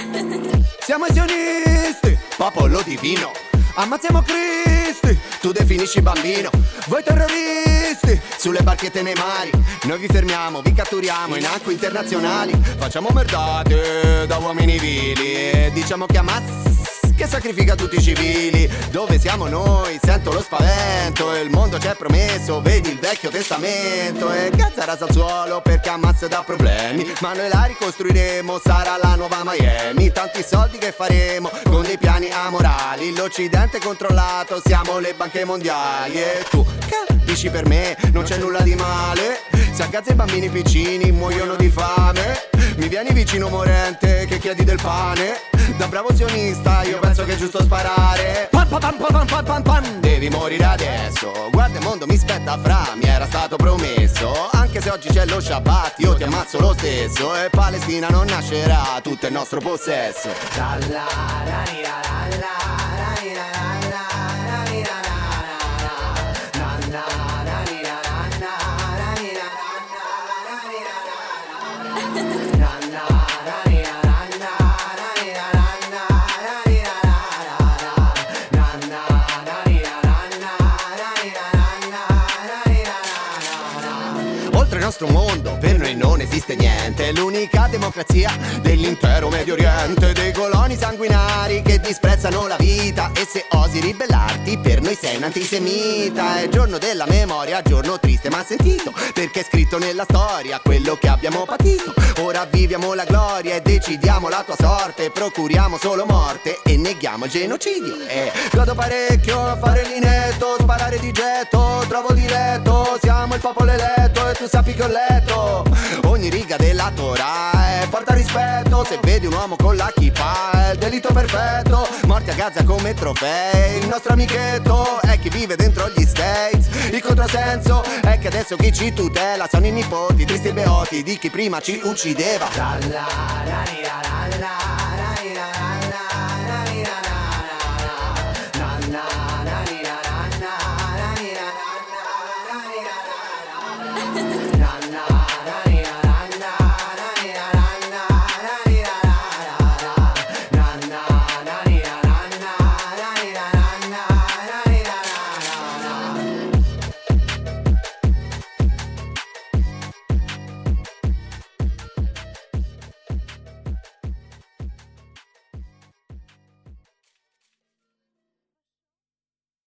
Siamo i sionisti, popolo divino. Ammazziamo Cristi, tu definisci bambino. Voi terroristi, sulle barchette nei mari. Noi vi fermiamo, vi catturiamo in acque internazionali. Facciamo merdate da uomini vili e diciamo che Hamas che sacrifica tutti i civili. Dove siamo noi? Sento lo spavento. Il mondo ci è promesso, vedi il vecchio testamento. E Gaza rasa al suolo perché Hamas dà problemi, ma noi la ricostruiremo, sarà la nuova Miami. Tanti soldi che faremo con dei piani amorali. L'Occidente controllato, siamo le banche mondiali. E tu capisci per me, non c'è nulla di male. Se a Gaza i bambini piccini muoiono di fame, mi vieni vicino morente che chiedi del pane. Da bravo sionista io penso che è giusto sparare. Pam pam pam pam pam pam pam. Devi morire adesso. Guarda il mondo mi spetta fra, mi era stato promesso. Anche se oggi c'è lo Shabbat io ti ammazzo lo stesso. E Palestina non nascerà, tutto è nostro possesso. Oltre il nostro mondo per noi non esiste niente. L'unica democrazia dell'intero Medio Oriente. Dei coloni sanguinari che disprezzano la vita. E se osi ribellarti per noi sei un antisemita. È giorno della memoria, giorno triste ma sentito, perché è scritto nella storia quello che abbiamo patito. Ora viviamo la gloria e decidiamo la tua sorte. Procuriamo solo morte e neghiamo il genocidio. E godo parecchio a fare l'inetto, sparare di getto, trovo diretto. Siamo il popolo eletto e tu sappi che ho letto ogni riga della Torah. Porta rispetto, se vedi un uomo con la kippa è il delitto perfetto. Morti a Gaza come trofei. Il nostro amichetto è chi vive dentro gli States. Il controsenso è che adesso chi ci tutela sono i nipoti tristi e beoti di chi prima ci uccideva.